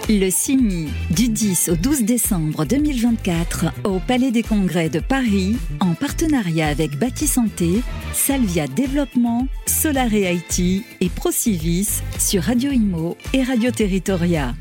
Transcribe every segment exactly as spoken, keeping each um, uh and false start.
Le C I M I, du dix au douze décembre deux mille vingt-quatre, au Palais des Congrès de Paris, en partenariat avec Bâti Santé, Salvia Développement, Solare I T et Procivis sur Radio Imo et Radio Territoria.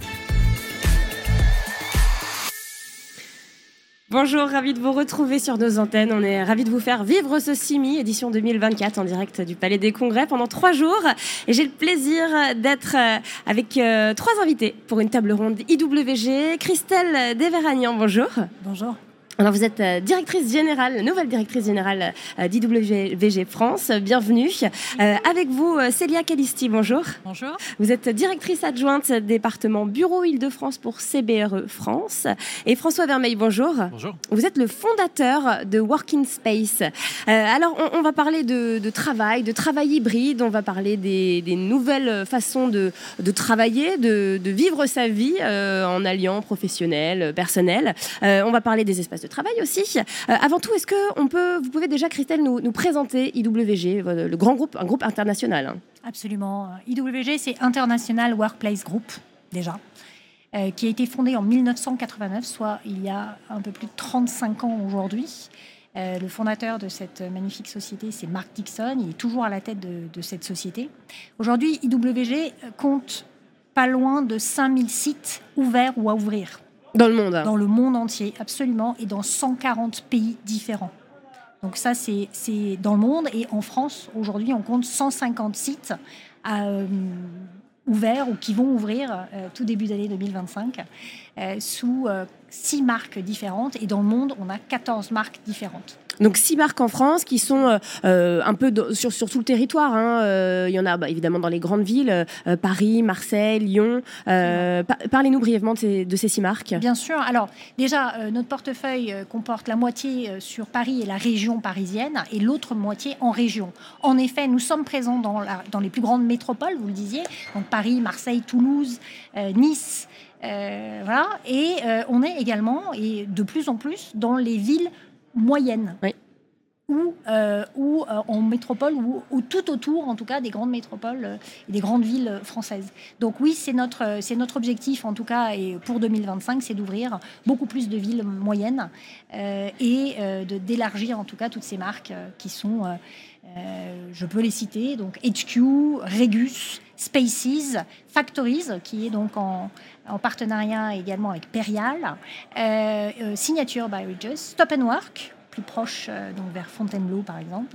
Bonjour, ravi de vous retrouver sur nos antennes. On est ravis de vous faire vivre ce C I M I, édition deux mille vingt-quatre, en direct du Palais des Congrès pendant trois jours. Et j'ai le plaisir d'être avec euh, trois invités pour une table ronde I W G. Christelle Deveragnan, bonjour. Bonjour. Alors vous êtes directrice générale, nouvelle directrice générale d'I W G France, bienvenue. Euh, avec vous, Célia Calisti, bonjour. Bonjour. Vous êtes directrice adjointe département Bureau Île-de-France pour C B R E France. Et François Vermeil, bonjour. Bonjour. Vous êtes le fondateur de Working Space. Euh, alors on, on va parler de, de travail, de travail hybride, on va parler des, des nouvelles façons de, de travailler, de, de vivre sa vie euh, en alliant professionnel, personnel. Euh, on va parler des espaces de travail aussi. Euh, avant tout, est-ce que on peut, vous pouvez déjà, Christelle, nous, nous présenter I W G, le grand groupe, un groupe international. Absolument. I W G, c'est International Workplace Group, déjà, euh, qui a été fondé en mille neuf cent quatre-vingt-neuf, soit il y a un peu plus de trente-cinq ans aujourd'hui. Euh, le fondateur de cette magnifique société, c'est Mark Dixon. Il est toujours à la tête de, de cette société. Aujourd'hui, I W G compte pas loin de cinq mille sites ouverts ou à ouvrir. Dans le monde. Dans le monde entier, absolument, et dans cent quarante pays différents. Donc ça, c'est, c'est dans le monde. Et en France, aujourd'hui, on compte cent cinquante sites euh, ouverts ou qui vont ouvrir euh, tout début d'année deux mille vingt-cinq euh, sous euh, six marques différentes. Et dans le monde, on a quatorze marques différentes. Donc six marques en France qui sont euh, un peu de, sur, sur tout le territoire. Hein. Euh, il y en a bah, évidemment dans les grandes villes, euh, Paris, Marseille, Lyon. Euh, par, parlez-nous brièvement de ces, de ces six marques. Bien sûr. Alors déjà, euh, notre portefeuille euh, comporte la moitié euh, sur Paris et la région parisienne et l'autre moitié en région. En effet, nous sommes présents dans, la, dans les plus grandes métropoles, vous le disiez, donc Paris, Marseille, Toulouse, euh, Nice. Euh, voilà. Et euh, on est également, et de plus en plus, dans les villes moyenne, oui. ou, euh, ou euh, en métropole, ou, ou tout autour, en tout cas, des grandes métropoles euh, et des grandes villes françaises. Donc oui, c'est notre, c'est notre objectif, en tout cas, et pour deux mille vingt-cinq, c'est d'ouvrir beaucoup plus de villes moyennes euh, et euh, de, d'élargir, en tout cas, toutes ces marques euh, qui sont, euh, euh, je peux les citer, donc H Q, Regus, Spaces, Factories, qui est donc en, en partenariat également avec Perial, euh, euh, Signature by Regus, Stop and Work, plus proche, euh, donc vers Fontainebleau par exemple,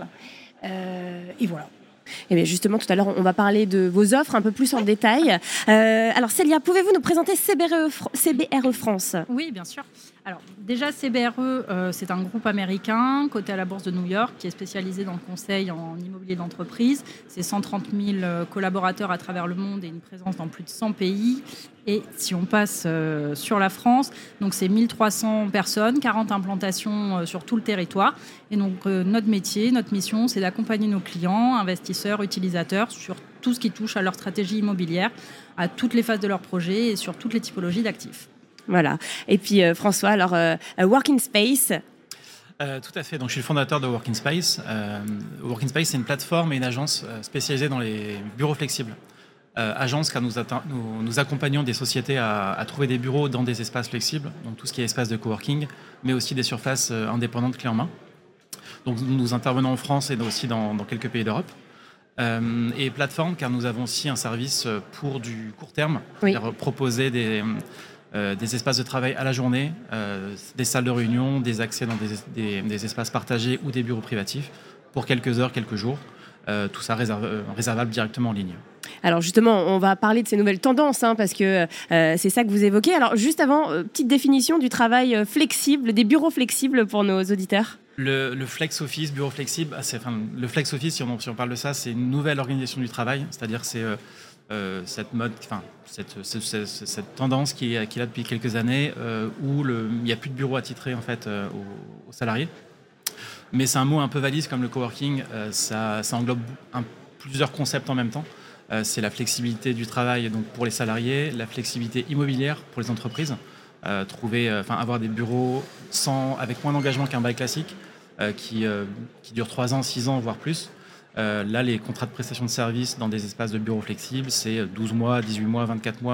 euh, et voilà. Et bien justement, tout à l'heure, on va parler de vos offres un peu plus en oui. détail. Euh, alors Célia, pouvez-vous nous présenter C B R E, C B R E France ? Oui, bien sûr. Alors déjà, C B R E, euh, c'est un groupe américain coté à la Bourse de New York qui est spécialisé dans le conseil en immobilier d'entreprise. C'est cent trente mille collaborateurs à travers le monde et une présence dans plus de cent pays. Et si on passe euh, sur la France, donc c'est mille trois cents personnes, quarante implantations euh, sur tout le territoire. Et donc euh, notre métier, notre mission, c'est d'accompagner nos clients, investisseurs, utilisateurs sur tout ce qui touche à leur stratégie immobilière, à toutes les phases de leur projet et sur toutes les typologies d'actifs. Voilà. Et puis euh, François, alors euh, Working Space. Euh, tout à fait. Donc je suis le fondateur de Working Space. Euh, Working Space, c'est une plateforme et une agence euh, spécialisée dans les bureaux flexibles. Euh, agence car nous, atta- nous, nous accompagnons des sociétés à, à trouver des bureaux dans des espaces flexibles, donc tout ce qui est espace de coworking, mais aussi des surfaces euh, indépendantes clés en main. Donc nous intervenons en France et aussi dans, dans quelques pays d'Europe. Euh, et plateforme car nous avons aussi un service pour du court terme, oui. c'est-à-dire proposer des Euh, des espaces de travail à la journée, euh, des salles de réunion, des accès dans des, des, des espaces partagés ou des bureaux privatifs pour quelques heures, quelques jours. Euh, tout ça réserve, euh, réservable directement en ligne. Alors justement, on va parler de ces nouvelles tendances, hein, parce que euh, c'est ça que vous évoquez. Alors juste avant, euh, petite définition du travail flexible, des bureaux flexibles pour nos auditeurs. Le, le flex office, bureau flexible, c'est, enfin, le flex office, si on, si on parle de ça, c'est une nouvelle organisation du travail, c'est-à-dire c'est euh, euh, cette mode, enfin cette, cette, cette, cette tendance qui est, qui est là depuis quelques années, euh, où le, il n'y a plus de bureaux attitrés en fait euh, aux, aux salariés. Mais c'est un mot un peu valise comme le coworking, euh, ça, ça englobe un, plusieurs concepts en même temps. Euh, c'est la flexibilité du travail donc pour les salariés, la flexibilité immobilière pour les entreprises. Euh, trouver, euh, enfin, avoir des bureaux sans, avec moins d'engagement qu'un bail classique euh, qui, euh, qui dure trois ans, six ans, voire plus. Euh, là, les contrats de prestation de services dans des espaces de bureaux flexibles, c'est douze mois, dix-huit mois, vingt-quatre mois,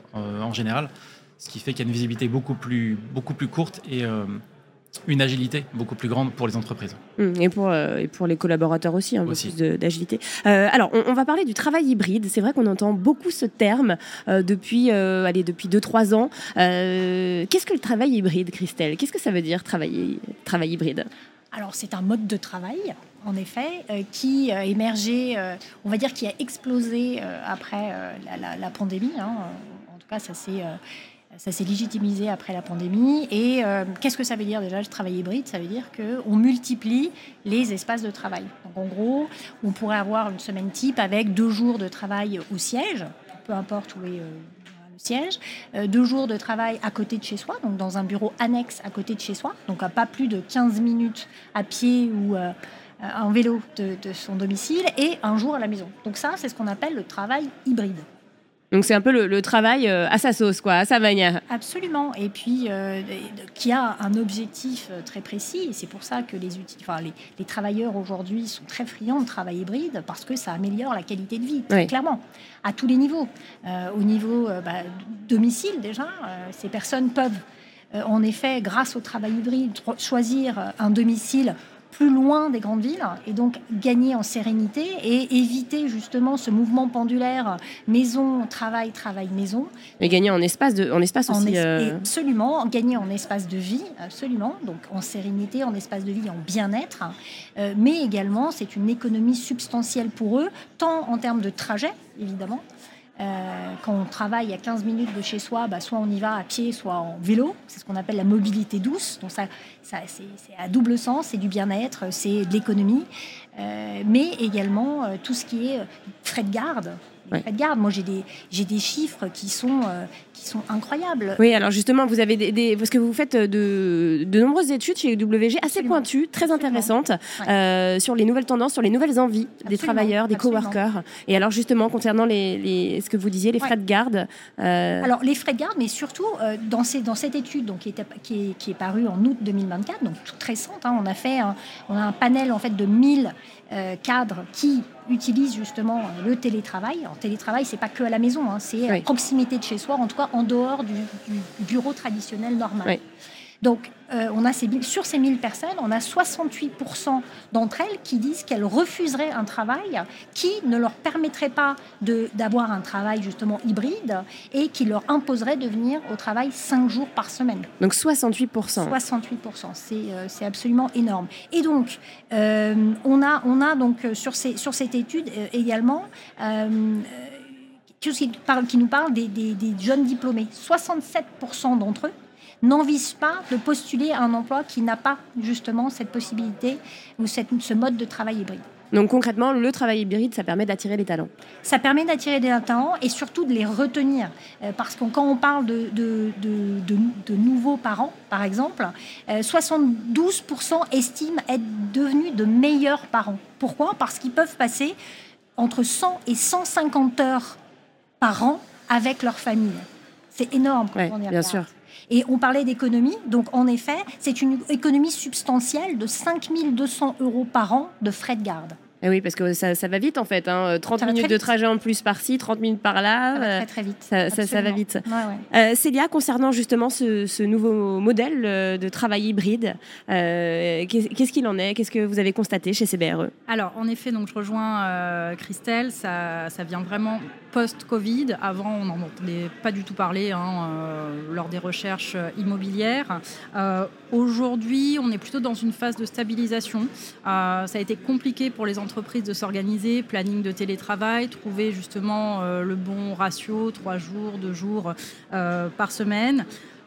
euh, en général, ce qui fait qu'il y a une visibilité beaucoup plus, beaucoup plus courte et euh, une agilité beaucoup plus grande pour les entreprises. Et pour, euh, et pour les collaborateurs aussi, hein, Aussi. beaucoup plus de- d'agilité. Euh, alors, on, on va parler du travail hybride. C'est vrai qu'on entend beaucoup ce terme euh, depuis, euh, allez, depuis deux trois ans. Euh, qu'est-ce que le travail hybride, Christelle ? Qu'est-ce que ça veut dire, travailler, travail hybride ? Alors, c'est un mode de travail, en effet, euh, qui a émergé, euh, on va dire, qui a explosé euh, après euh, la, la- la pandémie. hein. En tout cas, ça s'est, euh, ça s'est légitimisé après la pandémie. Et euh, qu'est-ce que ça veut dire déjà, le travail hybride ? Ça veut dire qu'on multiplie les espaces de travail. Donc, en gros, on pourrait avoir une semaine type avec deux jours de travail au siège, peu importe où est... euh, le siège, euh, deux jours de travail à côté de chez soi, donc dans un bureau annexe à côté de chez soi, donc à pas plus de quinze minutes à pied ou euh, en vélo de, de son domicile, et un jour à la maison. Donc ça, c'est ce qu'on appelle le travail hybride. Donc, c'est un peu le, le travail euh, à sa sauce, quoi, à sa manière. Absolument. Et puis, euh, qui a un objectif euh, très précis. Et c'est pour ça que les, uti- enfin, les, les travailleurs aujourd'hui sont très friands de travail hybride, parce que ça améliore la qualité de vie, très Oui. clairement, à tous les niveaux. Euh, au niveau euh, bah, domicile, déjà, euh, ces personnes peuvent, euh, en effet, grâce au travail hybride, tro- choisir euh, un domicile plus loin des grandes villes et donc gagner en sérénité et éviter justement ce mouvement pendulaire maison, travail, travail, maison. Et gagner en espace, de, en espace En aussi. es- euh, et absolument, gagner en espace de vie, absolument, donc en sérénité, en espace de vie, en bien-être, Euh, mais également c'est une économie substantielle pour eux, tant en termes de trajet, évidemment. Euh, quand on travaille à quinze minutes de chez soi, bah, soit on y va à pied, soit en vélo. C'est ce qu'on appelle la mobilité douce. Donc ça, ça c'est, c'est à double sens, c'est du bien-être, c'est de l'économie, Euh, mais également euh, tout ce qui est euh, frais de garde. Les Ouais. frais de garde, moi j'ai des, j'ai des chiffres qui sont, euh, qui sont incroyables. Oui, alors justement, vous avez des, des- parce que vous faites de, de nombreuses études chez W G assez Absolument. pointues, très Absolument. intéressantes, Ouais. euh, sur les nouvelles tendances, sur les nouvelles envies des Absolument. travailleurs, des Absolument. coworkers. Et alors justement, concernant les, les- ce que vous disiez, les Ouais. frais de garde. euh, Alors, les frais de garde, mais surtout, euh, dans, ces, dans cette étude donc, qui, était, qui, est, qui est parue en août deux mille vingt-quatre, donc toute récente, hein, on, a fait un, on a un panel en fait, de mille euh, cadres qui utilisent justement euh, le télétravail. Alors, télétravail, c'est pas que à la maison, hein, c'est Oui. à proximité de chez soi, en tout cas en dehors du, du bureau traditionnel normal. Oui. Donc, euh, on a ces, sur ces mille personnes, on a soixante-huit pour cent d'entre elles qui disent qu'elles refuseraient un travail qui ne leur permettrait pas de, d'avoir un travail justement hybride et qui leur imposerait de venir au travail cinq jours par semaine. Donc soixante-huit pour cent. soixante-huit pour cent, c'est, euh, c'est absolument énorme. Et donc, euh, on, a, on a donc euh, sur, ces, sur cette étude euh, également euh, quelque chose qui, parle, qui nous parle des, des, des jeunes diplômés. soixante-sept pour cent d'entre eux n'envisagent pas de postuler à un emploi qui n'a pas justement cette possibilité ou cette, ce mode de travail hybride. Donc concrètement, le travail hybride, ça permet d'attirer les talents. Ça permet d'attirer des talents et surtout de les retenir. Euh, parce que quand on parle de, de, de, de, de nouveaux parents, par exemple, euh, soixante-douze pour cent estiment être devenus de meilleurs parents. Pourquoi ? Parce qu'ils peuvent passer entre cent et cent cinquante heures par an avec leur famille. C'est énorme quand Ouais, on y bien regarde. sûr. Et on parlait d'économie, donc en effet, c'est une économie substantielle de cinq mille deux cents euros par an de frais de garde. Et oui, parce que ça, ça va vite en fait. Hein. trente Ça va minutes très de vite. trajet en plus par-ci, trente minutes par là. Ça va euh, très très vite. ça, ça- ça va Absolument. vite. Ouais, ouais. Euh, Célia, concernant justement ce, ce nouveau modèle euh, de travail hybride, euh, qu'est- qu'est-ce qu'il en est ? Qu'est-ce que vous avez constaté chez C B R E ? Alors, en effet, donc, je rejoins euh, Christelle, ça, ça vient vraiment post-Covid. Avant, on n'en entendait pas du tout parler hein, euh, lors des recherches immobilières. Euh, aujourd'hui, on est plutôt dans une phase de stabilisation. Euh, ça a été compliqué pour les entreprises de s'organiser, planning de télétravail, trouver justement euh, le bon ratio, trois jours, deux jours euh, par semaine.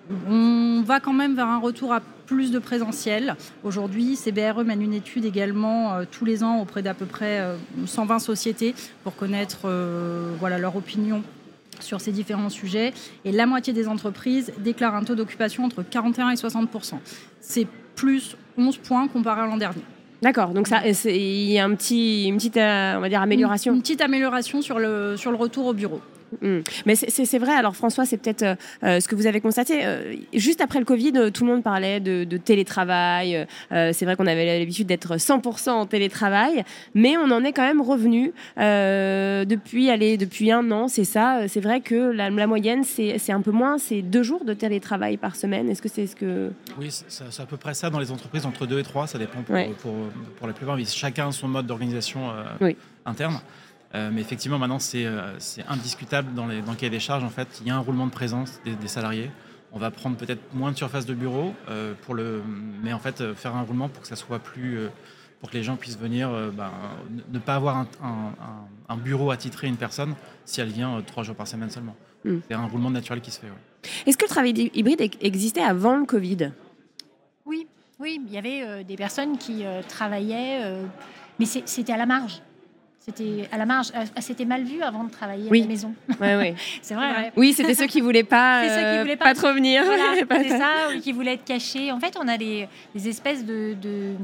On va quand même vers un retour à plus de présentiel. Aujourd'hui, C B R E mène une étude également euh, tous les ans auprès d'à peu près euh, cent vingt sociétés pour connaître euh, voilà, leur opinion sur ces différents sujets. Et la moitié des entreprises déclarent un taux d'occupation entre quarante et un et soixante pour cent. C'est plus onze points comparé à l'an dernier. D'accord, donc ça, c'est- il y a un petit, une petite, euh, on va dire, amélioration. Une, une petite amélioration sur le, sur le retour au bureau. Mmh. Mais c'est, c'est, c'est vrai, alors François, c'est peut-être euh, ce que vous avez constaté. Euh, juste après le Covid, euh, tout le monde parlait de, de télétravail. Euh, c'est vrai qu'on avait l'habitude d'être cent pour cent en télétravail, mais on en est quand même revenu euh, depuis, allez, depuis un an, c'est ça. C'est vrai que la, la moyenne, c'est, c'est un peu moins, c'est deux jours de télétravail par semaine. Est-ce que c'est ce que... Oui, c'est, c'est à peu près ça dans les entreprises, entre deux et trois, ça dépend pour, Ouais. pour, pour la plupart. Chacun a son mode d'organisation euh, Oui. interne. Euh, mais effectivement, maintenant, c'est, euh, c'est indiscutable dans, les, dans le cahier des charges. En fait, il y a un roulement de présence des, des salariés. On va prendre peut-être moins de surface de bureau, euh, pour le, mais en fait, euh, faire un roulement pour que ça soit plus, euh, pour que les gens puissent venir, euh, ben, ne pas avoir un, un, un, un bureau attitré à une personne si elle vient euh, trois jours par semaine seulement. Mm. C'est un roulement naturel qui se fait. Ouais. Est-ce que le travail hybride existait avant le Covid ? Oui, oui, il y avait euh, des personnes qui euh, travaillaient, euh, mais c'est, c'était à la marge. C'était à la marge. C'était mal vu avant de travailler oui. à la maison. Ouais, ouais. C'est vrai. Hein. Oui, c'était ceux qui voulaient pas, c'est ceux qui voulaient euh, pas, pas trop venir. Voilà, c'est ça, ou qui voulaient être cachés. En fait, on a des, des espèces de, de,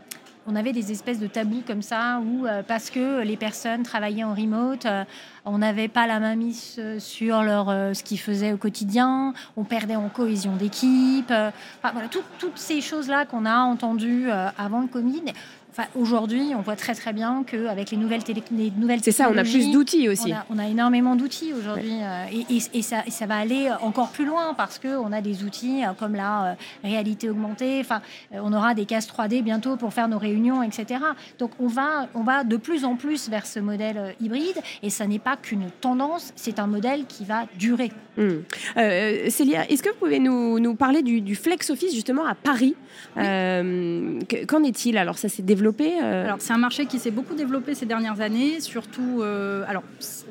on avait des espèces de tabous comme ça, où euh, parce que les personnes travaillaient en remote, euh, on n'avait pas la main mise sur leur euh, ce qu'ils faisaient au quotidien. On perdait en cohésion d'équipe. Euh, enfin, voilà, tout, toutes ces choses-là qu'on a entendues euh, avant le Covid. Enfin, aujourd'hui, on voit très très bien qu'avec les nouvelles, télé- les nouvelles c'est ça, on a plus d'outils aussi. On a, on a énormément d'outils aujourd'hui, ouais. euh, et, et, et, ça, et ça va aller encore plus loin parce qu'on a des outils euh, comme la euh, réalité augmentée. Enfin, euh, on aura des cases trois D bientôt pour faire nos réunions, et cetera. Donc, on va, on va de plus en plus vers ce modèle euh, hybride, et ça n'est pas qu'une tendance, c'est un modèle qui va durer. Mmh. Euh, Célia, est-ce que vous pouvez nous, nous parler du, du flex office justement à Paris ? Oui. euh, Qu'en est-il ? Alors, ça s'est développé Euh... Alors, c'est un marché qui s'est beaucoup développé ces dernières années, surtout, euh, alors,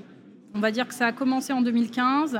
on va dire que ça a commencé en deux mille quinze,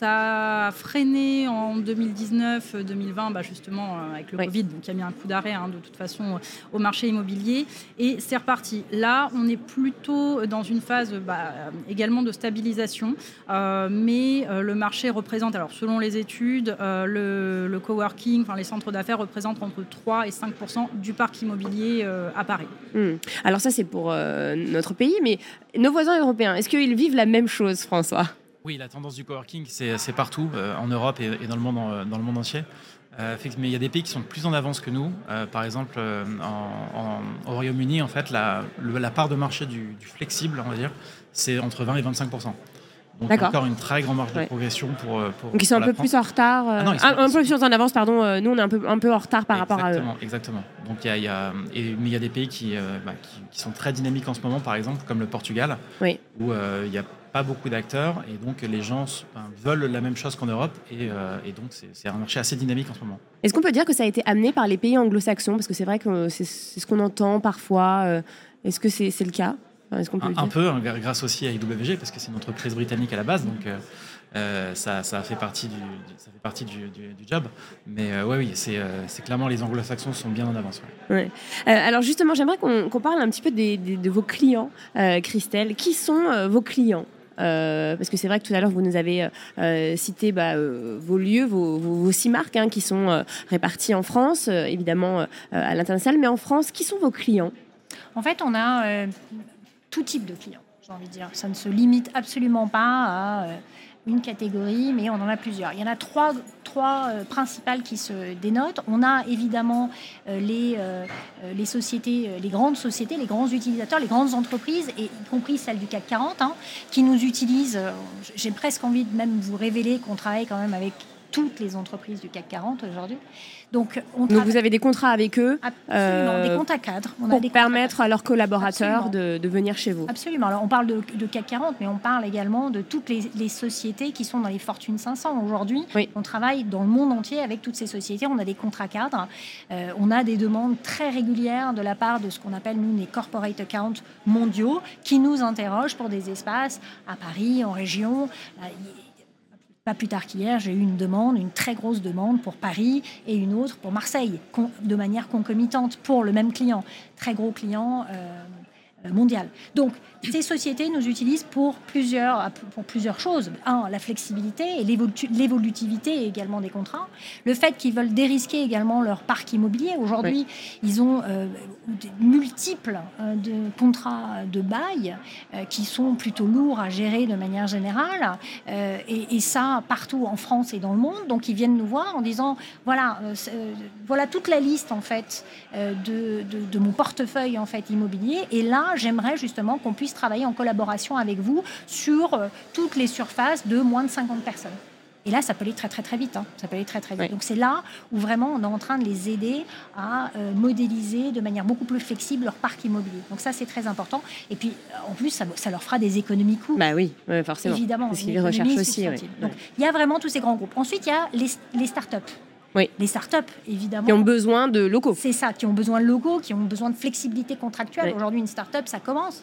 ça a freiné en deux mille dix-neuf deux mille vingt, bah justement avec le oui. Covid, donc il y a mis un coup d'arrêt hein, de toute façon au marché immobilier, et c'est reparti. Là, on est plutôt dans une phase bah, également de stabilisation, euh, mais euh, le marché représente, alors selon les études, euh, le, le coworking, enfin les centres d'affaires représentent entre trois et cinq pour cent du parc immobilier euh, à Paris. Mmh. Alors ça, c'est pour euh, notre pays, mais nos voisins européens, est-ce qu'ils vivent la même chose, François ? Oui, la tendance du coworking, c'est, c'est partout, euh, en Europe et, et dans, le monde, en, dans le monde entier. Euh, mais il y a des pays qui sont plus en avance que nous. Euh, par exemple, euh, en, en, au Royaume-Uni, en fait, la, le, la part de marché du, du flexible, on va dire, c'est entre vingt et vingt-cinq pour cent. Donc D'accord. encore une très grande marge de ouais. progression pour, pour donc ils sont pour un peu plus en retard. Euh... Ah non, un, un peu plus en avance, pardon. Euh, nous, on est un peu, un peu en retard par exactement, rapport à eux. Exactement. Donc il y a, il y a, et, mais il y a des pays qui, euh, bah, qui, qui sont très dynamiques en ce moment, par exemple, comme le Portugal, oui. où euh, il y a pas beaucoup d'acteurs et donc les gens ben, veulent la même chose qu'en Europe et, euh, et donc c'est, c'est un marché assez dynamique en ce moment. Est-ce qu'on peut dire que ça a été amené par les pays anglo-saxons ? Parce que c'est vrai que c'est, c'est ce qu'on entend parfois. Euh, est-ce que c'est, c'est le cas ? Est-ce qu'on peut un, le dire ? Un peu, hein, grâce aussi à I W G, parce que c'est une entreprise britannique à la base, donc euh, euh, ça, ça fait partie du, ça fait partie du, du, du job. Mais euh, ouais, oui, c'est, euh, c'est clairement les anglo-saxons sont bien en avance. Ouais. Ouais. Euh, alors justement, j'aimerais qu'on, qu'on parle un petit peu des, des, de vos clients, euh, Christelle. Qui sont euh, vos clients ? Euh, parce que c'est vrai que tout à l'heure, vous nous avez euh, cité bah, euh, vos lieux, vos, vos, vos six marques hein, qui sont euh, réparties en France, euh, évidemment euh, à l'international, mais en France, qui sont vos clients ? En fait, on a euh, tout type de clients, j'ai envie de dire. Ça ne se limite absolument pas à euh, une catégorie, mais on en a plusieurs. Il y en a trois, trois euh, principales qui se dénotent. On a évidemment euh, les, euh, les sociétés, les grandes sociétés, les grands utilisateurs, les grandes entreprises, et y compris celles du C A C quarante, hein, qui nous utilisent. Euh, j'ai presque envie de même vous révéler qu'on travaille quand même avec toutes les entreprises du C A C quarante aujourd'hui. Donc, on Donc vous avez des contrats avec eux Absolument, euh, des contrats cadres. On pour a des permettre à leurs collaborateurs de, de venir chez vous. Absolument. Alors, on parle de, de C A C quarante, mais on parle également de toutes les, les sociétés qui sont dans les Fortune cinq cents. Aujourd'hui, oui. On travaille dans le monde entier avec toutes ces sociétés. On a des contrats cadres. Euh, on a des demandes très régulières de la part de ce qu'on appelle, nous, les corporate accounts mondiaux qui nous interrogent pour des espaces à Paris, en région. Euh, Pas plus tard qu'hier, j'ai eu une demande, une très grosse demande pour Paris et une autre pour Marseille, de manière concomitante pour le même client. Très gros client, euh, mondiale. Donc, ces sociétés nous utilisent pour plusieurs, pour plusieurs choses. Un, la flexibilité et l'évolu- l'évolutivité également des contrats. Le fait qu'ils veulent dérisquer également leur parc immobilier. Aujourd'hui, oui. ils ont euh, multiples euh, de contrats de bail euh, qui sont plutôt lourds à gérer de manière générale. Euh, et, et ça, partout en France et dans le monde. Donc, ils viennent nous voir en disant, voilà, euh, euh, voilà toute la liste, en fait, euh, de, de, de mon portefeuille, en fait, immobilier. Et là, j'aimerais justement qu'on puisse travailler en collaboration avec vous sur euh, toutes les surfaces de moins de cinquante personnes. Et là, ça peut aller très, très, très vite. Hein. Ça peut aller très, très vite. Oui. Donc, c'est là où vraiment on est en train de les aider à euh, modéliser de manière beaucoup plus flexible leur parc immobilier. Donc, ça, c'est très important. Et puis, en plus, ça, ça leur fera des économies coûts. Bah oui, ouais, forcément. Évidemment. Parce qu'ils recherchent aussi. Oui. Donc, il y a vraiment tous ces grands groupes. Ensuite, il y a les, les startups. Oui. Les startups, évidemment. Qui ont besoin de locaux. C'est ça, qui ont besoin de locaux, qui ont besoin de flexibilité contractuelle. Oui. Aujourd'hui, une startup, ça commence.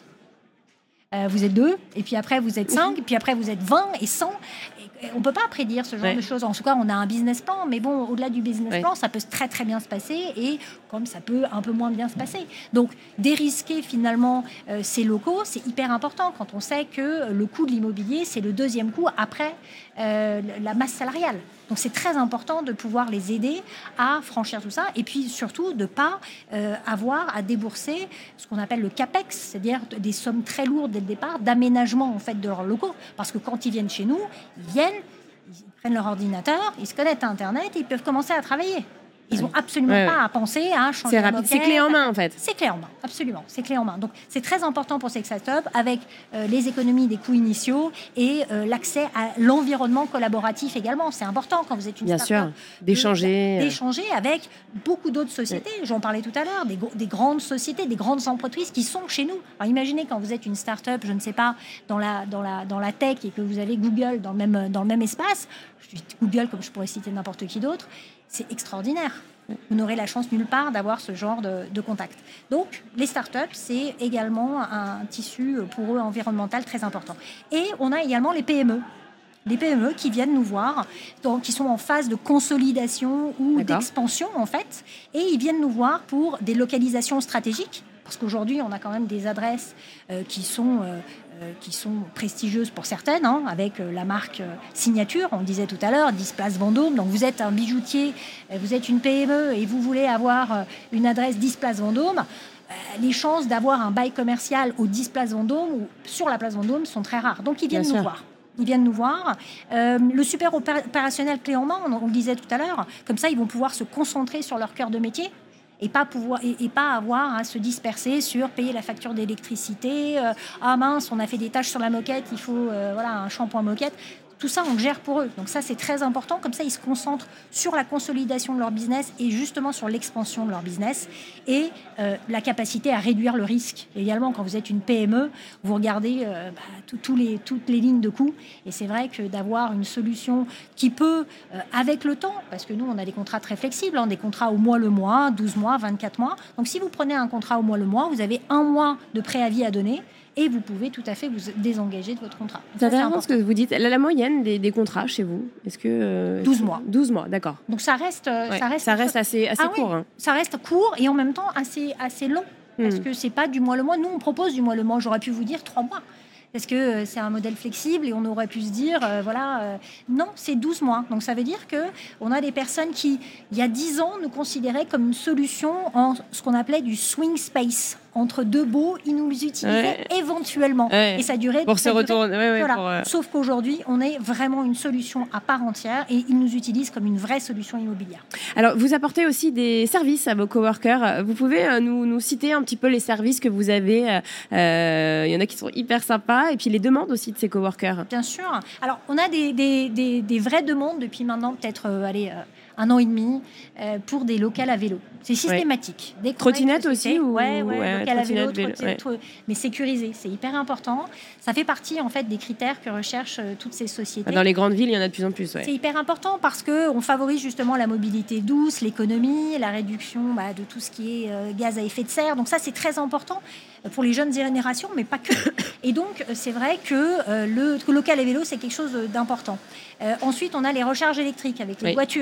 Euh, vous êtes deux, et puis après vous êtes cinq, et puis après vous êtes vingt et cent. Et, et on ne peut pas prédire ce genre ouais. de choses. En tout cas, on a un business plan, mais bon, au-delà du business ouais. plan, ça peut très très bien se passer, et comme ça peut un peu moins bien se passer. Donc, dérisquer finalement euh, ces locaux, c'est hyper important quand on sait que le coût de l'immobilier, c'est le deuxième coût après euh, la masse salariale. Donc, c'est très important de pouvoir les aider à franchir tout ça, et puis surtout de ne pas euh, avoir à débourser ce qu'on appelle le CAPEX, c'est-à-dire des sommes très lourdes dès le départ d'aménagement en fait, de leurs locaux. Parce que quand ils viennent chez nous, ils viennent, ils prennent leur ordinateur, ils se connectent à Internet et ils peuvent commencer à travailler. Ils n'ont absolument ouais, pas ouais. à penser à changer c'est rapide, de c'est clé en main en fait. C'est clé en main, absolument, c'est clé en main. Donc c'est très important pour ces startups avec euh, les économies des coûts initiaux et euh, l'accès à l'environnement collaboratif également. C'est important quand vous êtes une Bien startup. Bien sûr, d'échanger. De, d'échanger avec beaucoup d'autres sociétés. Ouais. J'en parlais tout à l'heure, des, des grandes sociétés, des grandes entreprises qui sont chez nous. Alors imaginez quand vous êtes une startup, je ne sais pas, dans la, dans la, dans la tech et que vous avez Google dans le même, dans le même espace. Je dis Google comme je pourrais citer n'importe qui d'autre. C'est extraordinaire. Vous n'aurez la chance nulle part d'avoir ce genre de, de contact. Donc, les startups, c'est également un tissu pour eux environnemental très important. Et on a également les P M E. Les P M E qui viennent nous voir, donc, qui sont en phase de consolidation ou D'accord. d'expansion, en fait. Et ils viennent nous voir pour des localisations stratégiques. Parce qu'aujourd'hui, on a quand même des adresses euh, qui sont... Euh, qui sont prestigieuses pour certaines, hein, avec la marque Signature, on le disait tout à l'heure, dix Place Vendôme. Donc vous êtes un bijoutier, vous êtes une P M E et vous voulez avoir une adresse dix Place Vendôme, les chances d'avoir un bail commercial au dix Place Vendôme ou sur la Place Vendôme sont très rares. Donc ils viennent Bien nous sûr. voir. Ils viennent nous voir. Euh, le super opérationnel clé en main, on, on le disait tout à l'heure, comme ça ils vont pouvoir se concentrer sur leur cœur de métier. Et pas, pouvoir, et, et pas avoir à se disperser sur payer la facture d'électricité. Euh, ah mince, on a fait des tâches sur la moquette, il faut euh, voilà, un shampoing moquette. Tout ça, on le gère pour eux. Donc ça, c'est très important. Comme ça, ils se concentrent sur la consolidation de leur business et justement sur l'expansion de leur business et euh, la capacité à réduire le risque. Et également, quand vous êtes une P M E, vous regardez euh, bah, tout, tout les, toutes les lignes de coûts. Et c'est vrai que d'avoir une solution qui peut, euh, avec le temps, parce que nous, on a des contrats très flexibles, hein, des contrats au mois le mois, douze mois, vingt-quatre mois. Donc si vous prenez un contrat au mois le mois, vous avez un mois de préavis à donner. Et vous pouvez tout à fait vous désengager de votre contrat. C'est intéressant ce que vous dites. La, la moyenne des, des contrats chez vous, est-ce que... Euh, douze mois. douze mois, d'accord. Donc ça reste... Ouais, ça reste, ça reste assez, assez ah, court. Oui. Hein. Ça reste court et en même temps assez, assez long. Parce mmh. que c'est pas du mois le mois. Nous, on propose du mois le mois. J'aurais pu vous dire trois mois. Parce que euh, c'est un modèle flexible et on aurait pu se dire, euh, voilà, euh, non, c'est douze mois. Donc ça veut dire qu'on a des personnes qui, il y a dix ans, nous considéraient comme une solution en ce qu'on appelait du swing space, entre deux baux, ils nous utilisaient ouais. éventuellement. Ouais. Et ça durait... Pour se retourner. Ouais, ouais, voilà. pour, euh... Sauf qu'aujourd'hui, on est vraiment une solution à part entière et ils nous utilisent comme une vraie solution immobilière. Alors, vous apportez aussi des services à vos coworkers. Vous pouvez euh, nous, nous citer un petit peu les services que vous avez. Euh, il y en a qui sont hyper sympas. Et puis, les demandes aussi de ces coworkers. Bien sûr. Alors, on a des, des, des, des vraies demandes depuis maintenant peut-être... Euh, allez, euh, un an et demi euh, pour des locales à vélo. C'est systématique. Ouais. Trottinette aussi ou... Ouais, ouais, ouais local à vélo, vélo trottinette, ouais. Tro... mais sécurisé. C'est hyper important. Ça fait partie en fait des critères que recherchent euh, toutes ces sociétés. Dans les grandes villes, il y en a de plus en plus. Ouais. C'est hyper important parce que on favorise justement la mobilité douce, l'économie, la réduction bah, de tout ce qui est euh, gaz à effet de serre. Donc ça, c'est très important pour les jeunes générations, mais pas que. Et donc, c'est vrai que euh, le que local à vélo, c'est quelque chose d'important. Euh, ensuite, on a les recharges électriques avec les oui. voitures.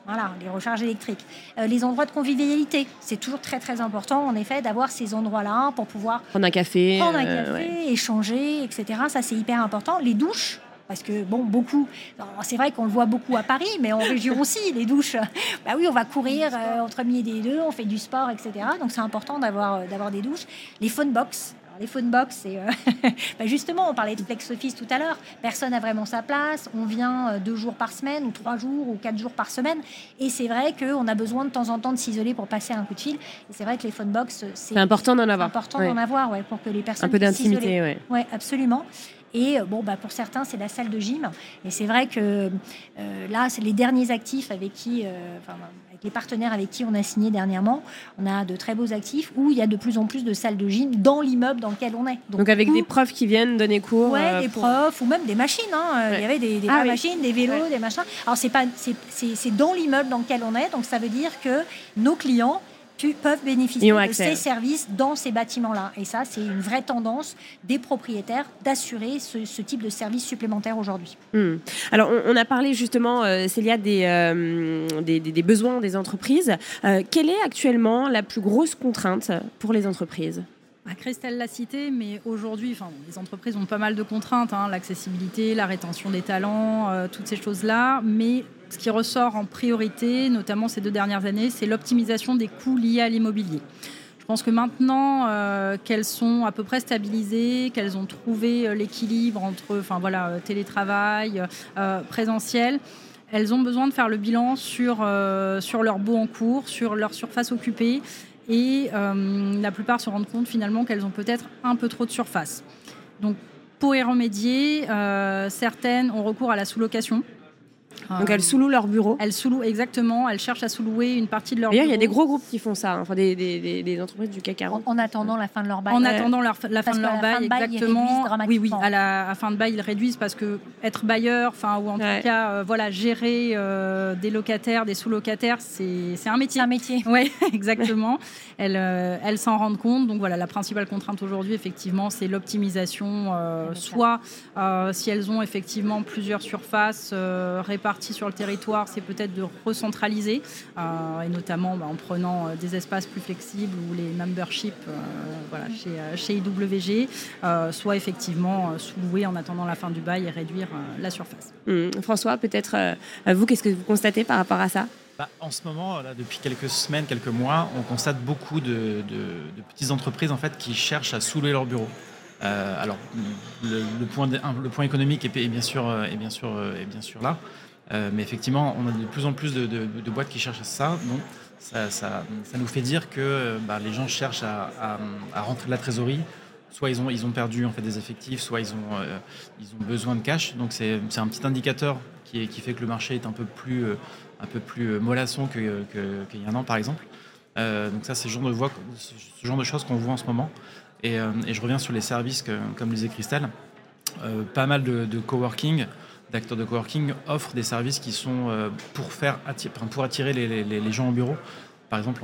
Voilà, les recharges électriques. Euh, les endroits de convivialité, c'est toujours très très important, en effet, d'avoir ces endroits-là pour pouvoir Prendre un café. prendre un euh, café, ouais. échanger, et cetera. Ça, c'est hyper important. Les douches. Parce que, bon, beaucoup, c'est vrai qu'on le voit beaucoup à Paris, mais en région aussi, les douches. Bah oui, on va courir euh, entre midi et deux, on fait du sport, et cetera. Donc, c'est important d'avoir, euh, d'avoir des douches. Les phone box. Alors, les phone box, c'est. Euh, bah justement, on parlait de flex office tout à l'heure. Personne n'a vraiment sa place. On vient euh, deux jours par semaine, ou trois jours, ou quatre jours par semaine. Et c'est vrai qu'on a besoin de temps en temps de s'isoler pour passer un coup de fil. Et c'est vrai que les phone box, c'est, C'est important d'en c'est avoir. important Ouais. d'en avoir, ouais, pour que les personnes Un peu puissent s'isoler. d'intimité, ouais. Oui, absolument. Et bon, bah, pour certains, c'est la salle de gym. Et c'est vrai que euh, là, c'est les derniers actifs avec qui, euh, enfin, avec les partenaires avec qui on a signé dernièrement, on a de très beaux actifs où il y a de plus en plus de salles de gym dans l'immeuble dans lequel on est. Donc avec du coup, des profs qui viennent donner cours. Ouais, euh, des pour- profs ou même des machines. Hein. Ouais. Il y avait des, des Ah vraies oui. machines, des vélos, Ouais. des machins. Alors, c'est, pas, c'est, c'est, c'est dans l'immeuble dans lequel on est. Donc, ça veut dire que nos clients pu- peuvent bénéficier Ils ont de accès. ces services dans ces bâtiments-là. Et ça, c'est une vraie tendance des propriétaires d'assurer ce, ce type de service supplémentaire aujourd'hui. Hmm. Alors, on, on a parlé justement, euh, Célia, des, euh, des, des- des besoins des entreprises. Euh, quelle est actuellement la plus grosse contrainte pour les entreprises ? Ah, Christelle l'a cité, mais aujourd'hui, enfin, les entreprises ont pas mal de contraintes, hein, l'accessibilité, la rétention des talents, euh, toutes ces choses-là. Mais ce qui ressort en priorité, notamment ces deux dernières années, c'est l'optimisation des coûts liés à l'immobilier. Je pense que maintenant euh, qu'elles sont à peu près stabilisées, qu'elles ont trouvé euh, l'équilibre entre enfin, voilà, euh, télétravail, euh, présentiel, elles ont besoin de faire le bilan sur, euh, sur leurs baux en cours, sur leur surface occupée. Et euh, la plupart se rendent compte finalement qu'elles ont peut-être un peu trop de surface. Donc pour y remédier, euh, certaines ont recours à la sous-location. Donc Euh, elles sous-louent leur bureau. Elles sous-louent, exactement, elles cherchent à sous-louer une partie de leur D'ailleurs, il y a bureau des gros groupes qui font ça, hein, enfin des, des, des, des entreprises du C A C En, quarante. en attendant la fin de leur bail. En Ouais. attendant leur- la fin Parce de qu'à leur la fin bail, de bail, ils réduisent exactement. Oui, oui, dramatiquement. à la à fin de bail, ils réduisent parce que être bailleur, enfin, ou en Ouais. tout cas, euh, voilà, gérer euh, des locataires, des sous-locataires, c'est c'est un métier. C'est un métier. Oui, exactement. Elles, euh, elles s'en rendent compte. Donc voilà, la principale contrainte aujourd'hui, effectivement, c'est l'optimisation. euh, soit euh, si elles ont effectivement plusieurs surfaces euh, réparties sur le territoire, c'est peut-être de recentraliser, euh, et notamment bah, en prenant euh, des espaces plus flexibles ou les memberships euh, voilà, chez, euh, chez I W G, euh, soit effectivement euh, sous-louer en attendant la fin du bail et réduire euh, la surface. Hmm. François, peut-être, euh, vous, qu'est-ce que vous constatez par rapport à ça ? Bah, en ce moment, là, depuis quelques semaines, quelques mois, on constate beaucoup de, de- de petites entreprises en fait, qui cherchent à sous-louer leur bureau. Euh, alors, le, le point, de- le point économique est, est bien sûr, euh, est bien sûr, euh, est bien sûr là. Euh, mais effectivement, on a de plus en plus de, de- de boîtes qui cherchent à ça. Donc, ça, ça- ça nous fait dire que euh, bah, les gens cherchent à, à- à rentrer de la trésorerie. Soit ils ont, ils ont perdu en fait, des effectifs, soit ils ont, euh, ils ont besoin de cash. Donc, c'est c'est un petit indicateur qui, est- qui fait que le marché est un peu plus, euh, un peu plus mollasson que, que- qu'il y a un an, par exemple. Euh, donc, ça, c'est ce genre de, voie- ce genre de choses qu'on voit en ce moment. Et, euh, et je reviens sur les services, que, comme le disait Christelle. Euh, pas mal de, de coworking, d'acteurs de coworking offrent des services qui sont euh, pour, faire attirer, pour attirer les, les- les gens au bureau. Par exemple,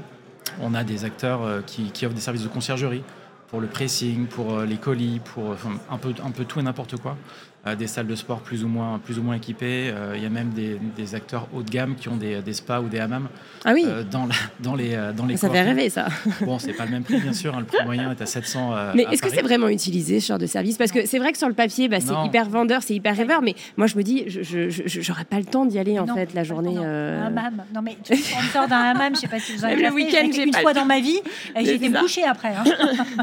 on, on a des acteurs euh, qui, qui offrent des services de conciergerie pour le pressing, pour euh, les colis, pour enfin, un, peu, un peu tout et n'importe quoi. Euh, des salles de sport plus ou moins, plus ou moins équipées. Euh, Il y a même des, des acteurs haut de gamme qui ont des, des spas ou des hammams Ah oui, euh, dans, la- dans les, euh, dans les ça fait coworking. rêver, ça. Bon, c'est pas le même prix, bien sûr. Hein, le prix moyen est à sept cents. euh, Mais à est-ce que Paris. c'est vraiment utilisé, ce genre de service ? Parce que c'est vrai que sur le papier, bah, c'est Non. hyper vendeur, c'est hyper rêveur, mais moi, je me dis, je je- je- j'aurais pas le temps d'y aller, en Non, fait, la pas journée. le temps, non. euh, Un hammam. Non, mais tu on sort d'un hammam, je sais pas si vous en avez Même le déjà fait, week-end, j'ai fait j'ai une pas fois le dans ma vie, et j'ai été C'est me ça. coucher après. hein.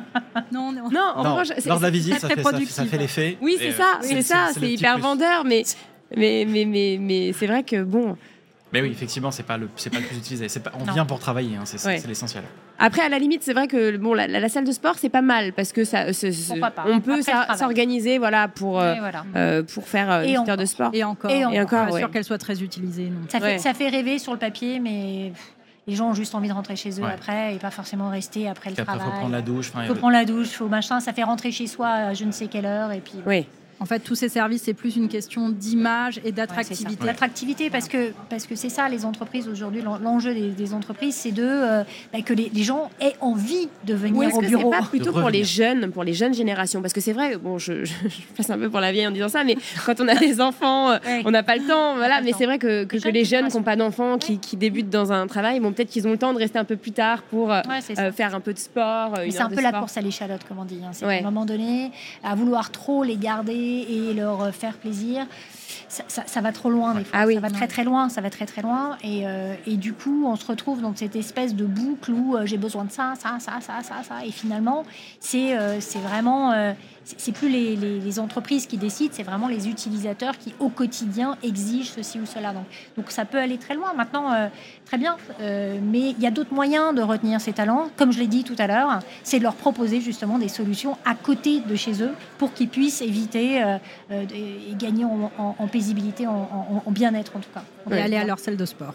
Non, non. Non, en Non, revanche, c'est- lors de la visite, très, ça très fait, ça, productif. ça fait l'effet. oui, Et, c'est euh, ça, c'est ça, le c'est petit hyper plus. vendeur, mais, mais, mais, mais, mais c'est vrai que bon. Mais oui, effectivement, c'est pas le, c'est pas le plus utilisé. C'est pas, on Non. vient pour travailler, hein, c'est, c'est- Ouais. c'est l'essentiel. Après, à la limite, c'est vrai que bon, la, la- la salle de sport, c'est pas mal parce que ça, ce- ce- Pourquoi pas. on peut Après le ça- travail. s'organiser, voilà, pour euh, Et voilà. euh, pour faire euh, Et une heure encore. de sport. Et encore, Et et encore, encore pas ouais. sûr qu'elle soit très utilisée. Non. Ça fait, Ouais. ça fait rêver sur le papier, mais pff, les gens ont juste envie de rentrer chez eux Ouais. après et pas forcément rester après le Puis après, il travail. faut prendre la douche. enfin, Il faut prendre la douche, faut machin, ça fait rentrer chez soi à je ne sais quelle heure et puis Oui. En fait, tous ces services, c'est plus une question d'image et d'attractivité. Ouais, c'est ça. L'attractivité, parce que, parce que c'est ça, les entreprises aujourd'hui, l'enjeu des, des entreprises, c'est de, euh, bah, que les, les gens aient envie de venir au bureau. C'est pas plutôt pour les jeunes, pour les jeunes générations? Parce que c'est vrai, bon, je, je, je passe un peu pour la vieille en disant ça, mais quand on a des enfants, ouais. on n'a pas le temps. Voilà, mais c'est vrai que, que, les, que les jeunes qui n'ont pas d'enfants, qui, qui débutent dans un travail, bon, peut-être qu'ils ont le temps de rester un peu plus tard pour ouais, euh, faire un peu de sport. C'est un peu la course à l'échalote, comme on dit. Hein. C'est ouais. à un moment donné, à vouloir trop les garder et leur faire plaisir. Ça, ça, ça va trop loin des fois. Ah oui. Ça va très très loin, ça va très très loin et, euh, et du coup on se retrouve dans cette espèce de boucle où euh, j'ai besoin de ça, ça, ça, ça, ça, ça et finalement c'est, euh, c'est vraiment euh, c'est, c'est plus les, les, les entreprises qui décident, c'est vraiment les utilisateurs qui au quotidien exigent ceci ou cela. Donc, donc ça peut aller très loin maintenant, euh, très bien, euh, mais il y a d'autres moyens de retenir ces talents, comme je l'ai dit tout à l'heure, c'est de leur proposer justement des solutions à côté de chez eux pour qu'ils puissent éviter euh, euh, et gagner en, en, en paisibilité, en, en, en bien-être en tout cas. Et ouais. aller à leur salle de sport.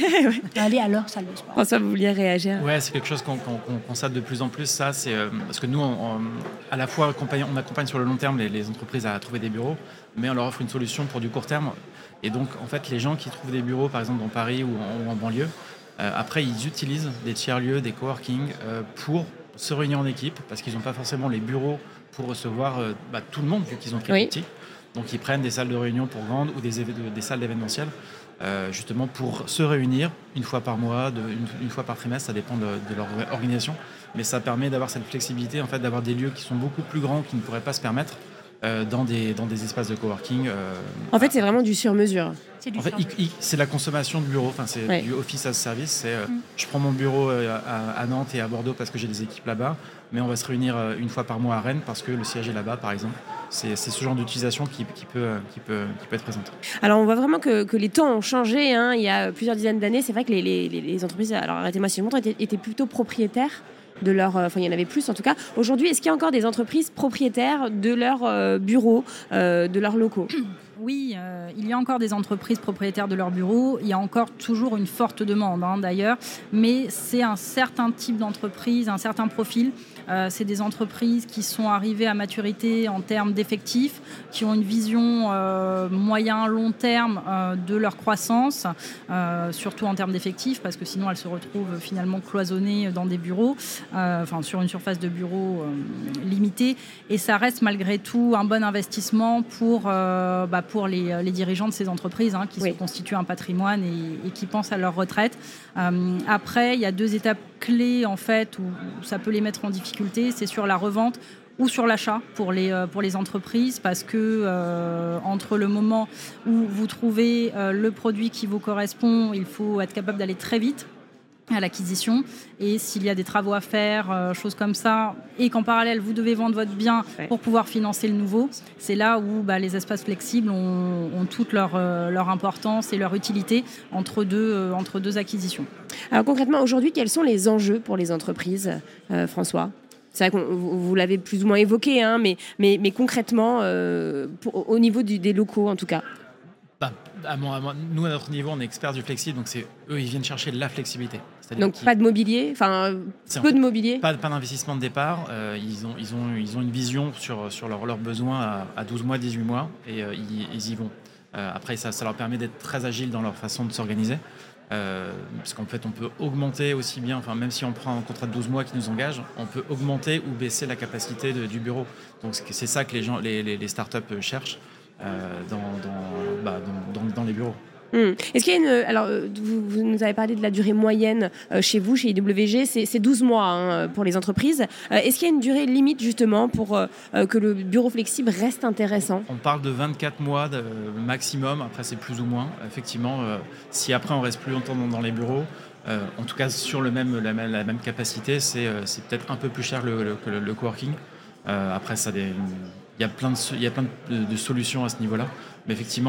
Aller à leur salle de sport. François, vous vouliez réagir? Ouais, c'est quelque chose qu'on, qu'on, qu'on constate de plus en plus. Ça, c'est euh, parce que nous, on, on, à la fois, on accompagne sur le long terme les, les entreprises à trouver des bureaux, mais on leur offre une solution pour du court terme. Et donc, en fait, les gens qui trouvent des bureaux, par exemple dans Paris ou en, ou en banlieue, euh, après, ils utilisent des tiers-lieux, des coworking euh, pour se réunir en équipe, parce qu'ils n'ont pas forcément les bureaux pour recevoir euh, bah, tout le monde, vu qu'ils ont très oui. petit. Donc, ils prennent des salles de réunion pour grandes ou des, des salles d'événementiel, euh, justement pour se réunir une fois par mois, de, une, une fois par trimestre, ça dépend de, de leur organisation. Mais ça permet d'avoir cette flexibilité, en fait, d'avoir des lieux qui sont beaucoup plus grands, qui ne pourraient pas se permettre euh, dans, des, dans des espaces de coworking. Euh, en fait, c'est vraiment du sur-mesure. C'est, du en fait, il, il, c'est la consommation de bureau, enfin, c'est ouais. du office as service. C'est, euh, mm. Je prends mon bureau euh, à, à Nantes et à Bordeaux parce que j'ai des équipes là-bas, mais on va se réunir euh, une fois par mois à Rennes parce que le siège est là-bas, par exemple. C'est, c'est ce genre d'utilisation qui, qui, peut, qui, peut, qui peut être présente. Alors, on voit vraiment que, que les temps ont changé. Hein. Il y a plusieurs dizaines d'années, c'est vrai que les, les, les entreprises, alors arrêtez-moi si je me trompe, étaient, étaient plutôt propriétaires de leur, enfin il y en avait plus en tout cas. Aujourd'hui, est-ce qu'il y a encore des entreprises propriétaires de leurs euh, bureaux, euh, de leurs locaux? Oui, euh, il y a encore des entreprises propriétaires de leurs bureaux. Il y a encore toujours une forte demande, hein, d'ailleurs. Mais c'est un certain type d'entreprise, un certain profil. Euh, c'est des entreprises qui sont arrivées à maturité en termes d'effectifs, qui ont une vision euh, moyen-long terme euh, de leur croissance, euh, surtout en termes d'effectifs, parce que sinon elles se retrouvent finalement cloisonnées dans des bureaux, euh, enfin sur une surface de bureau euh, limitée. Et ça reste malgré tout un bon investissement pour, euh, bah, pour les, les dirigeants de ces entreprises, hein, qui oui. se constituent un patrimoine et, et qui pensent à leur retraite. Euh, après, il y a deux étapes clés en fait où ça peut les mettre en difficulté, c'est sur la revente ou sur l'achat pour les, pour les entreprises, parce que euh, entre le moment où vous trouvez euh, le produit qui vous correspond, il faut être capable d'aller très vite à l'acquisition, et s'il y a des travaux à faire, euh, choses comme ça, et qu'en parallèle vous devez vendre votre bien ouais. pour pouvoir financer le nouveau, c'est là où bah, les espaces flexibles ont, ont toute leur, euh, leur importance et leur utilité entre deux, euh, entre deux acquisitions. Alors concrètement, aujourd'hui, quels sont les enjeux pour les entreprises, euh, François ? C'est vrai que vous l'avez plus ou moins évoqué, hein, mais, mais, mais concrètement, euh, pour, au niveau du, des locaux en tout cas. Bah, à mon, à mon, nous, à notre niveau, on est experts du flexible, donc c'est, eux, ils viennent chercher la flexibilité. C'est-à-dire donc pas de mobilier, enfin peu de mobilier. Pas, pas d'investissement de départ. Euh, ils, ont, ils, ont, ils ont une vision sur, sur leurs leur besoins à, à douze mois, dix-huit mois, et euh, ils, ils y vont. Euh, après, ça, ça leur permet d'être très agiles dans leur façon de s'organiser. Euh, parce qu'en fait, on peut augmenter aussi bien, enfin, même si on prend un contrat de douze mois qui nous engage, on peut augmenter ou baisser la capacité de, du bureau. Donc, c'est ça que les, gens, les, les, les startups cherchent euh, dans, dans, bah, dans, dans, dans les bureaux. Hum. Est-ce qu'il y a une... Alors, vous, vous nous avez parlé de la durée moyenne euh, chez vous, chez I W G, c'est, c'est douze mois hein, pour les entreprises. Euh, est-ce qu'il y a une durée limite justement pour euh, que le bureau flexible reste intéressant ? On parle de vingt-quatre mois de maximum, après c'est plus ou moins. Effectivement, euh, si après on reste plus longtemps dans, dans les bureaux, euh, en tout cas sur le même, la, même, la même capacité, c'est, euh, c'est peut-être un peu plus cher le, le, que le, le coworking. Euh, après, ça des... Il y a plein, de, il y a plein de, de solutions à ce niveau-là. Mais effectivement,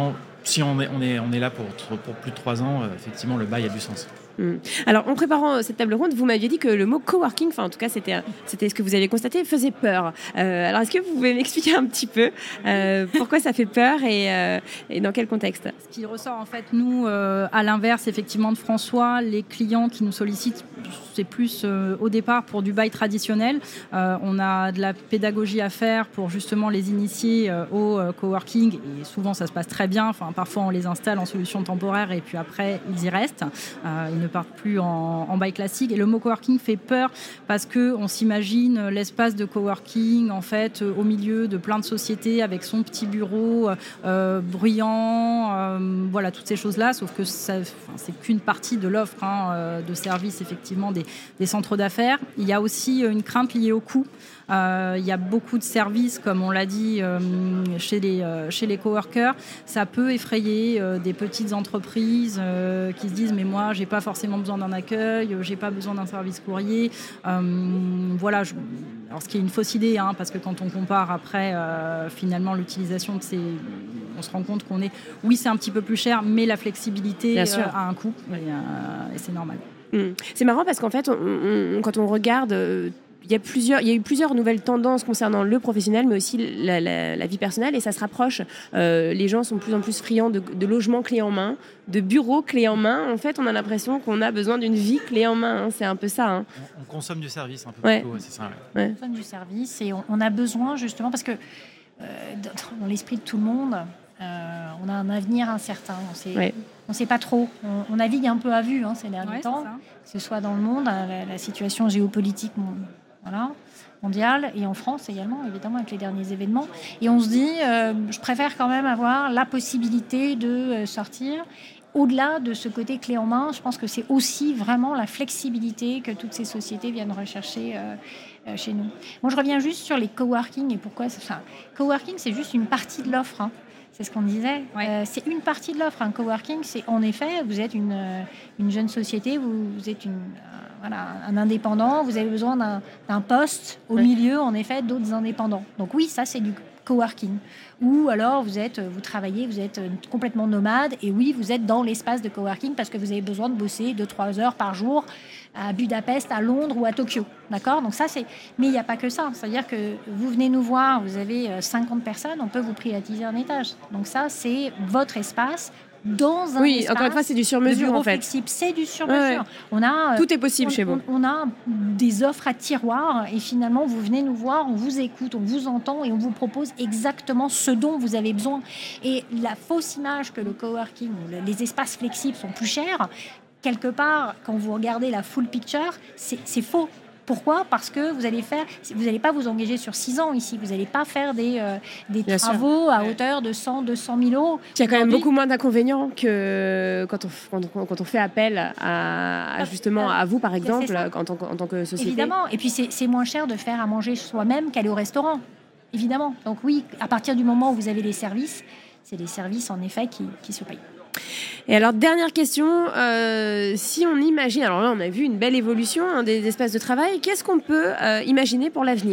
si on est, on est, on est là pour, pour plus de trois ans, euh, effectivement, le bail a du sens. Mmh. Alors, en préparant cette table ronde, vous m'aviez dit que le mot coworking, enfin en tout cas c'était, c'était ce que vous aviez constaté, faisait peur. Euh, alors, est-ce que vous pouvez m'expliquer un petit peu euh, pourquoi ça fait peur et, euh, et dans quel contexte ? Ce qui ressort en fait, nous, euh, à l'inverse effectivement de François, les clients qui nous sollicitent, c'est plus euh, au départ pour du bail traditionnel. Euh, on a de la pédagogie à faire pour justement les initier euh, au euh, coworking et souvent ça se passe très bien. Enfin, parfois on les installe en solution temporaire et puis après ils y restent. Euh, ils ne partent plus en, en bail classique. Et le mot coworking fait peur parce qu'on s'imagine l'espace de coworking en fait au milieu de plein de sociétés avec son petit bureau euh, bruyant, euh, voilà toutes ces choses-là. Sauf que ça, c'est qu'une partie de l'offre hein, de services effectivement des, des centres d'affaires. Il y a aussi une crainte liée au coût. Euh, il y a beaucoup de services, comme on l'a dit, euh, chez les, euh, chez les coworkers. Ça peut effrayer euh, des petites entreprises euh, qui se disent « mais moi, j'ai pas forcément besoin d'un accueil, j'ai pas besoin d'un service courrier. Euh, » Voilà, je... Alors, ce qui est une fausse idée, hein, parce que quand on compare après, euh, finalement, l'utilisation de ces... On se rend compte qu'on est... Oui, c'est un petit peu plus cher, mais la flexibilité euh, a un coût, et, euh, et c'est normal. Mmh. C'est marrant parce qu'en fait, on, on, quand on regarde... Euh, Il y, a plusieurs, il y a eu plusieurs nouvelles tendances concernant le professionnel, mais aussi la, la, la vie personnelle, et ça se rapproche. Euh, les gens sont de plus en plus friands de, de logements clés en main, de bureaux clés en main. En fait, on a l'impression qu'on a besoin d'une vie clé en main. Hein. C'est un peu ça. Hein. On, on consomme du service un peu ouais. plus tôt, c'est ça. Ouais. Ouais. On consomme du service et on, on a besoin justement parce que euh, dans l'esprit de tout le monde, euh, on a un avenir incertain. On sait, ouais. On ne sait pas trop. On, on navigue un peu à vue hein, ces derniers ouais, temps, que ce soit dans le monde, la, la situation géopolitique. Mon, Voilà, mondiale et en France également, évidemment, avec les derniers événements. Et on se dit, euh, je préfère quand même avoir la possibilité de euh, sortir. Au-delà de ce côté clé en main, je pense que c'est aussi vraiment la flexibilité que toutes ces sociétés viennent rechercher euh, euh, chez nous. Moi, je reviens juste sur les coworking et pourquoi... Enfin, coworking, c'est juste une partie de l'offre, hein. C'est ce qu'on disait. Ouais. Euh, c'est une partie de l'offre. Un coworking, c'est en effet, vous êtes une, une jeune société, vous, vous êtes une... Voilà, un indépendant, vous avez besoin d'un, d'un poste au oui. milieu, en effet, d'autres indépendants. Donc oui, ça, c'est du coworking. Ou alors, vous, êtes, vous travaillez, vous êtes complètement nomade, et oui, vous êtes dans l'espace de coworking parce que vous avez besoin de bosser deux à trois heures par jour à Budapest, à Londres ou à Tokyo. D'accord ? Donc ça, c'est... Mais il n'y a pas que ça. C'est-à-dire que vous venez nous voir, vous avez cinquante personnes, on peut vous privatiser un étage. Donc ça, c'est votre espace. Dans un oui, espace encore une fois, c'est du sur-mesure en fait. Flexible. C'est du sur-mesure. Ouais, ouais. On a, Tout est possible on, chez vous. On, on a des offres à tiroir et finalement, vous venez nous voir, on vous écoute, on vous entend et on vous propose exactement ce dont vous avez besoin. Et la fausse image que le coworking, les espaces flexibles sont plus chers, quelque part, quand vous regardez la full picture, c'est, c'est faux. Pourquoi ? Parce que vous allez faire, vous n'allez pas vous engager sur six ans ici. Vous n'allez pas faire des, euh, des travaux sûr. à hauteur de cent, deux cent mille euros. Il y a quand même beaucoup moins d'inconvénients que quand on, quand on, quand on fait appel à, à justement à vous, par exemple, en tant, en tant que société. Évidemment. Et puis, c'est, c'est moins cher de faire à manger soi-même qu'aller au restaurant. Évidemment. Donc oui, à partir du moment où vous avez les services, c'est les services, en effet, qui, qui se payent. Et alors, dernière question, euh, si on imagine, alors là on a vu une belle évolution hein, des espaces de travail, qu'est-ce qu'on peut euh, imaginer pour l'avenir ?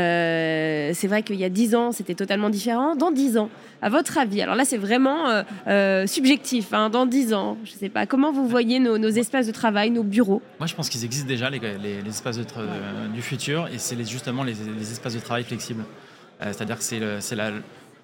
euh, C'est vrai qu'il y a dix ans c'était totalement différent, dans dix ans, à votre avis, alors là c'est vraiment euh, euh, subjectif, hein, dans dix ans, je ne sais pas, comment vous voyez nos, nos espaces de travail, nos bureaux ? Moi je pense qu'ils existent déjà, les, les, les espaces de tra- euh, du futur, et c'est les, justement les, les espaces de travail flexibles, euh, c'est-à-dire que c'est, le, c'est la... la,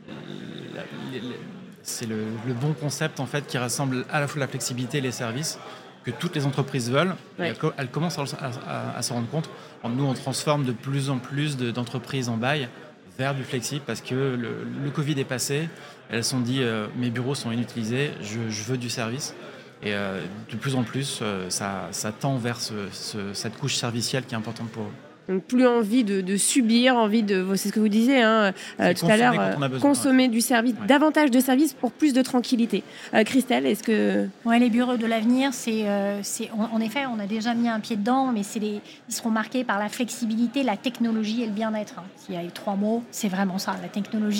la les, c'est le, le bon concept en fait qui rassemble à la fois la flexibilité et les services que toutes les entreprises veulent. Ouais. Elles, elles commencent à, à, à s'en rendre compte. Alors, nous, on transforme de plus en plus de, d'entreprises en bail vers du flexible parce que le, le Covid est passé. Elles se sont dit euh, mes bureaux sont inutilisés, je, je veux du service. Et euh, de plus en plus, euh, ça, ça tend vers ce, ce, cette couche servicielle qui est importante pour eux. Donc plus envie de, de subir, envie de, c'est ce que vous disiez hein, euh, tout à l'heure, besoin, consommer ouais. du service, ouais. davantage de services pour plus de tranquillité. Euh, Christelle, est-ce que... Ouais, les bureaux de l'avenir, c'est, euh, c'est en, en effet, on a déjà mis un pied dedans, mais c'est les, ils seront marqués par la flexibilité, la technologie et le bien-être. Hein. S'il y a eu trois mots, c'est vraiment ça. La technologie,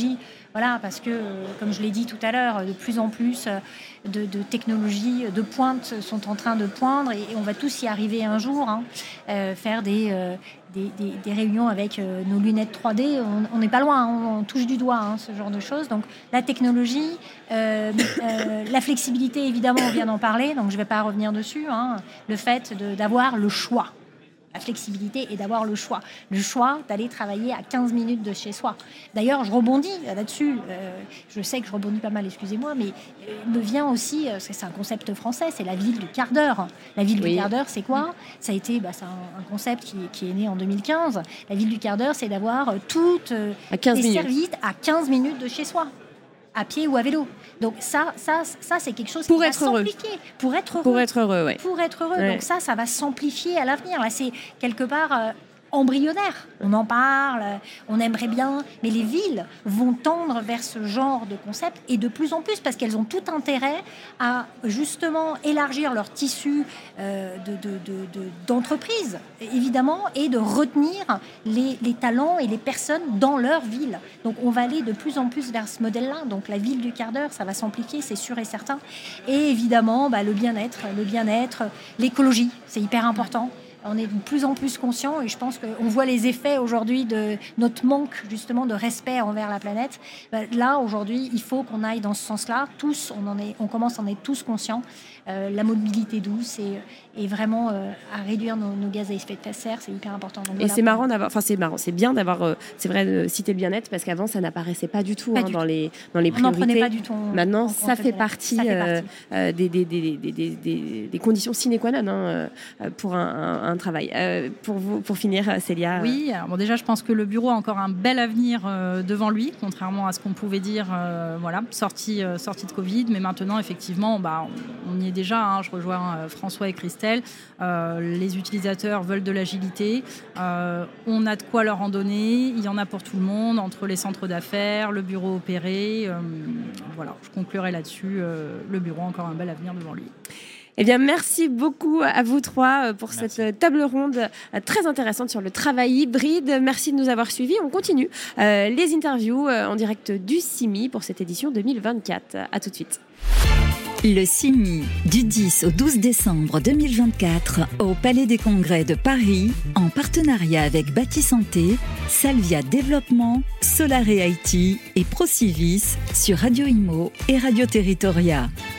Voilà, parce que, euh, comme je l'ai dit tout à l'heure, de plus en plus euh, de, de technologies de pointe sont en train de poindre et, et on va tous y arriver un jour, hein, euh, faire des, euh, des, des, des réunions avec euh, nos lunettes trois D. On n'est pas loin, hein, on, on touche du doigt hein, ce genre de choses. Donc la technologie, euh, euh, la flexibilité, évidemment, on vient d'en parler, donc je ne vais pas revenir dessus. Hein, le fait de, d'avoir le choix. La flexibilité et d'avoir le choix. Le choix d'aller travailler à quinze minutes de chez soi. D'ailleurs, je rebondis là-dessus. Euh, je sais que je rebondis pas mal, excusez-moi, mais il me vient aussi, euh, c'est un concept français, c'est la ville du quart d'heure. La ville oui. du quart d'heure, c'est quoi ? Ça a été, bah, c'est un, un concept qui, qui est né en deux mille quinze. La ville du quart d'heure, c'est d'avoir toutes euh, les services à quinze minutes de chez soi, à pied ou à vélo. Donc ça, ça, ça c'est quelque chose pour qui être va heureux. s'amplifier. Pour être heureux. Pour être heureux, ouais. Pour être heureux. Ouais. Donc ça, ça va s'amplifier à l'avenir. Là, c'est quelque part euh, embryonnaire. On en parle, on aimerait bien, mais les villes vont tendre vers ce genre de concept et de plus en plus parce qu'elles ont tout intérêt à justement élargir leur tissu euh, de, de, de, de, d'entreprise, évidemment, et de retenir les, les talents et les personnes dans leur ville. Donc on va aller de plus en plus vers ce modèle-là. Donc la ville du quart d'heure, ça va s'amplifier, c'est sûr et certain. Et évidemment, bah, le bien-être, le bien-être, l'écologie, c'est hyper important. On est de plus en plus conscient et je pense qu'on voit les effets aujourd'hui de notre manque justement de respect envers la planète. Là, aujourd'hui, il faut qu'on aille dans ce sens-là. Tous, on, en est, on commence à en être tous conscients. Euh, la mobilité douce et, et vraiment euh, à réduire nos, nos gaz à effet de serre, c'est hyper important. Donc, et voilà. c'est marrant d'avoir, enfin c'est marrant, c'est bien d'avoir, euh, c'est vrai, de citer le bien-être parce qu'avant ça n'apparaissait pas du tout, pas hein, du dans, tout. Les, dans les priorités. On n'en prenait pas du tout. Maintenant, ça fait, partie, ça fait partie euh, des, des, des, des, des, des, des conditions sine qua non hein, pour un, un, un travail. Euh, pour vous, pour finir, Célia. Oui, alors bon, déjà je pense que le bureau a encore un bel avenir euh, devant lui, contrairement à ce qu'on pouvait dire, euh, voilà, sortie, euh, sortie de Covid, mais maintenant effectivement, bah, on, on y est déjà, hein, je rejoins euh, François et Christelle, euh, les utilisateurs veulent de l'agilité, euh, on a de quoi leur en donner, il y en a pour tout le monde, entre les centres d'affaires, le bureau opéré, euh, voilà, je conclurai là-dessus, euh, le bureau a encore un bel avenir devant lui. Eh bien, merci beaucoup à vous trois pour merci. Cette table ronde très intéressante sur le travail hybride. Merci de nous avoir suivis. On continue euh, les interviews euh, en direct du C I M I pour cette édition deux mille vingt-quatre. À tout de suite. Le C I M I, du dix au douze décembre deux mille vingt-quatre, au Palais des Congrès de Paris, en partenariat avec Bâti Santé, Salvia Développement, Solaré I T et Procivis sur Radio Imo et Radio Territoria.